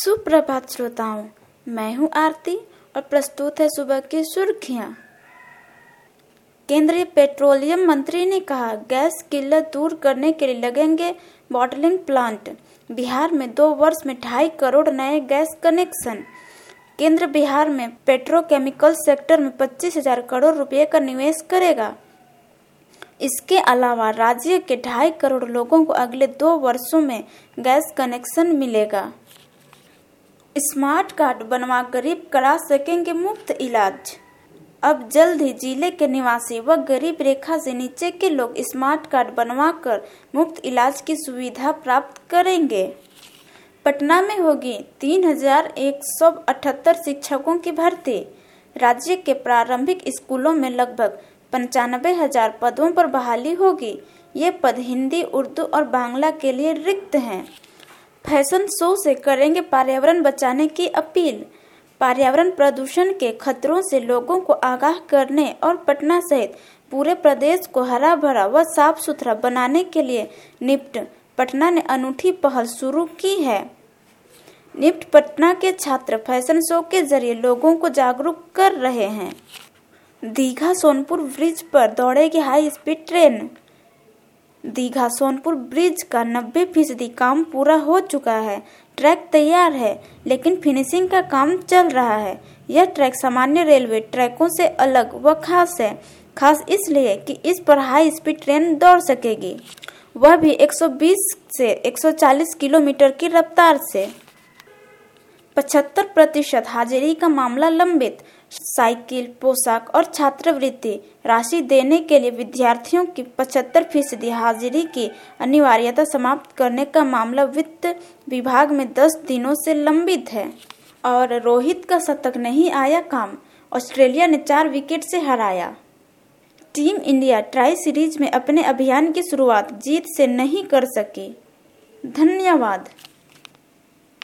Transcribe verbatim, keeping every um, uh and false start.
सुप्रभात श्रोताओं, मैं हूं आरती और प्रस्तुत है सुबह की सुर्खियां। केंद्रीय पेट्रोलियम मंत्री ने कहा, गैस किल्लत दूर करने के लिए लगेंगे बॉटलिंग प्लांट। बिहार में दो वर्ष में ढाई करोड़ नए गैस कनेक्शन। केंद्र बिहार में पेट्रोकेमिकल सेक्टर में पच्चीस हजार करोड़ रुपए का निवेश करेगा। इसके अलावा राज्य के ढाई करोड़ लोगों को अगले दो वर्षों में गैस कनेक्शन मिलेगा। स्मार्ट कार्ड बनवा गरीब करा सकेंगे मुफ्त इलाज। अब जल्द ही जिले के निवासी व गरीब रेखा से नीचे के लोग स्मार्ट कार्ड बनवाकर मुफ्त इलाज की सुविधा प्राप्त करेंगे। पटना में होगी तीन हजार एक सौ अठहत्तर शिक्षकों की भर्ती। राज्य के प्रारंभिक स्कूलों में लगभग पंचानबे हजार पदों पर बहाली होगी। ये पद हिंदी, उर्दू और बांग्ला के लिए रिक्त हैं। फैशन शो से करेंगे पर्यावरण बचाने की अपील। पर्यावरण प्रदूषण के खतरों से लोगों को आगाह करने और पटना सहित पूरे प्रदेश को हरा भरा व साफ सुथरा बनाने के लिए निफ्ट पटना ने अनूठी पहल शुरू की है। निफ्ट पटना के छात्र फैशन शो के जरिए लोगों को जागरूक कर रहे हैं। दीघा सोनपुर ब्रिज पर दौड़ेगी high speed train. Digha Sonpur bridge का नब्बे फीसदी काम पूरा हो चुका है। ट्रैक तैयार है, लेकिन फिनिशिंग का काम चल रहा है। यह ट्रैक सामान्य रेलवे ट्रैकों से अलग व खास है। खास इसलिए कि इस पर हाई स्पीड ट्रेन दौड़ सकेगी, वह भी एक सौ बीस से एक सौ चालीस किलोमीटर की रफ्तार से। पचहत्तर प्रतिशत हाजिरी का मामला लंबित। साइकिल, पोशाक और छात्रवृत्ति राशि देने के लिए विद्यार्थियों की पचहत्तर फीसदी हाजिरी की अनिवार्यता समाप्त करने का मामला वित्त विभाग में दस दिनों से लंबित है। और रोहित का शतक नहीं आया काम, ऑस्ट्रेलिया ने चार विकेट से हराया। टीम इंडिया ट्राई सीरीज में अपने अभियान की शुरुआत जीत से नहीं कर सकी। धन्यवाद।